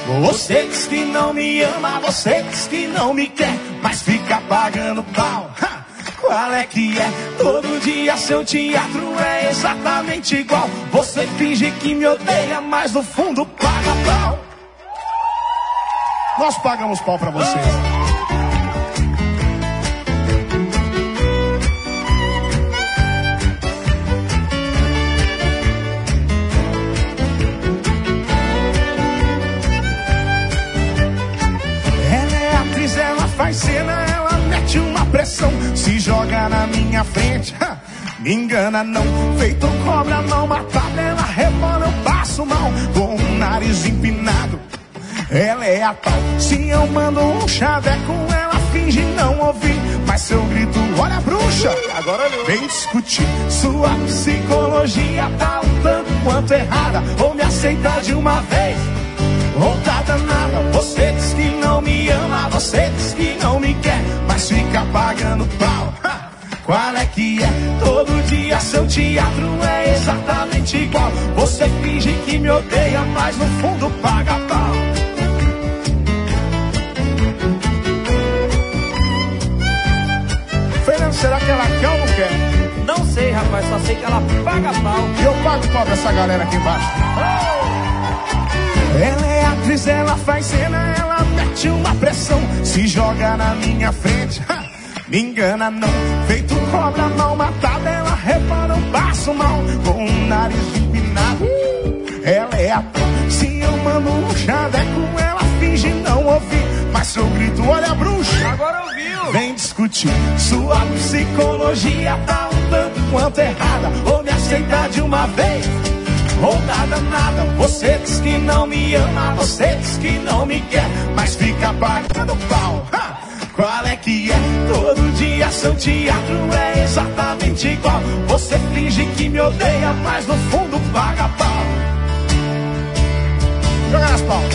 Você diz que não me ama, você diz que não me quer, mas fica pagando pau. Qual é que é? Todo dia seu teatro é exatamente igual. Você finge que me odeia, mas no fundo paga pau. Nós pagamos pau pra vocês. Ela é atriz, ela faz cena, ela mete uma pressão, se joga na minha frente, me engana não. Feito cobra mal matada, ela rebola, eu passo mal, com o nariz empinado. Ela é a tal, se eu mando um chaveco, ela finge não ouvir, mas se eu grito, olha a bruxa, agora não. Vem discutir, sua psicologia tá um tanto quanto errada, ou me aceita de uma vez, ou tá danada. Você diz que não me ama, você diz que não me quer, mas fica pagando pau. Qual é que é? Todo dia seu teatro é exatamente igual. Você finge que me odeia, mas no fundo paga pau. Fernando, será que ela quer ou não quer? Não sei, rapaz, só sei que ela paga pau. E eu pago pau pra essa galera aqui embaixo. Ela é atriz, ela faz cena, ela mete uma pressão, se joga na minha frente, me engana não. Feito cobra mal matada, ela repara um passo mal, com o nariz empinado. Ela é a tal, se eu mando um chaveco, ela finge não ouvir, mas se eu grito, olha a bruxa, agora ouviu. Vem discutir, sua psicologia tá um tanto quanto errada, ou me aceita de uma vez, ou tá danada. Você diz que não me ama, você diz que não me quer, mas fica pagando pau. Qual é que é? Todo dia seu teatro é exatamente igual. Você finge que me odeia, mas no fundo paga pau. Joga nas palmas.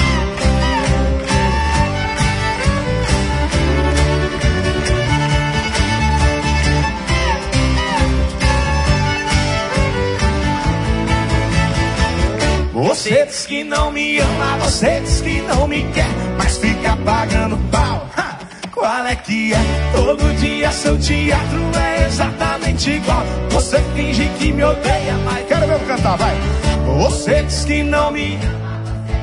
Você diz que não me ama, você diz que não me quer, mas fica pagando pau. Qual é que é? Todo dia seu teatro é exatamente igual. Você finge que me odeia, mas... Quero ver eu cantar, vai. Você diz que não me ama.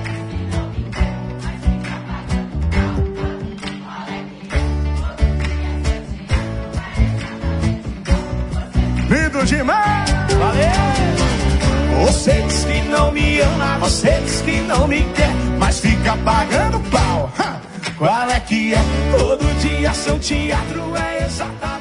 Lindo demais! Valeu! Você diz que não me ama, você diz que não me quer, mas fica pagando pau. Qual é que é? Todo dia seu teatro é exatamente